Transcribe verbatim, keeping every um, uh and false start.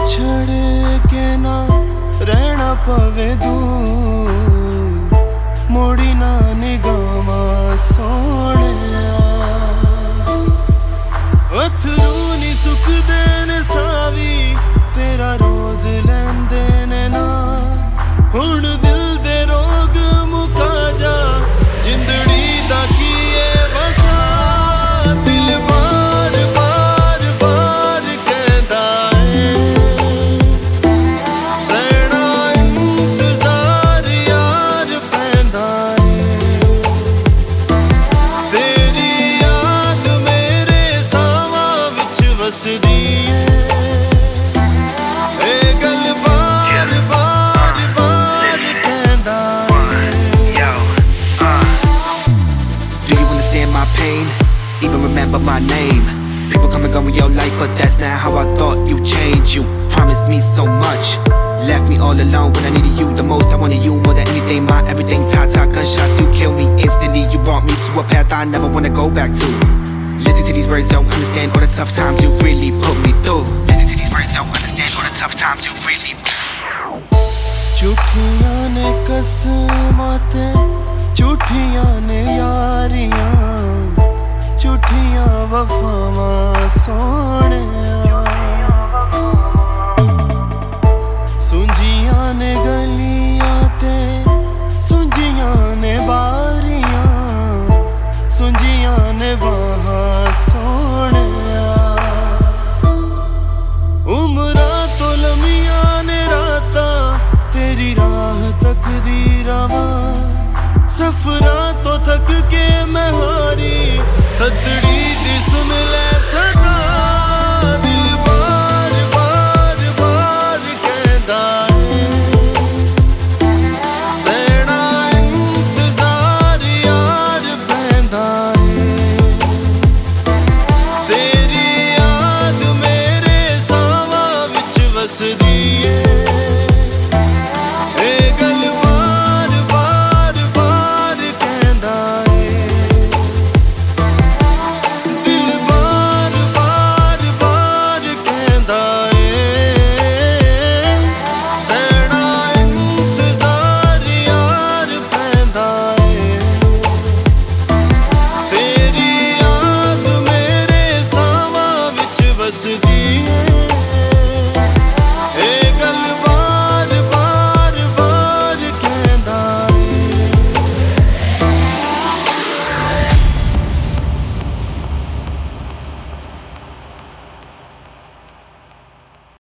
विछड़ के ना रहना पवे दूर, मोड़ी ना निगामा सोने अथरू नी सुख देन सावी तेरा रोज लेंदे ने ना हुण दिल दे रोग मुका जा जिंदड़ी दा कीए वसा दिल बार बार बार कहदा है सैना इंतजार यार पैंदा है तेरी याद मेरे सावा विच वसदी है ए गल बार बार बार कहदा है। Do you understand my pain? Even remember my name? People come and go in your life, but that's not how I thought you'd change. You promised me so much, left me all alone when I needed you the most. I wanted you more than anything, my everything. Ta-ta gunshots, you killed me instantly. You brought me to a path I never wanna go back to. Listen to these words, don't understand all the tough times you really put me through. Listen to these words, don't understand all the tough times you really. झूठियां ने कसमाते झूठियां ने यारियां झूठियां वफावां सोने सुंजियां ने गलियां ते सुंजियां ने बारियां सुंजियां ने बाहां सोने उमरा तो लमियां ने राता तेरी राह तकदीरां सफरा तो थक के मैं हारी हथड़ी दी सुन ले सदा।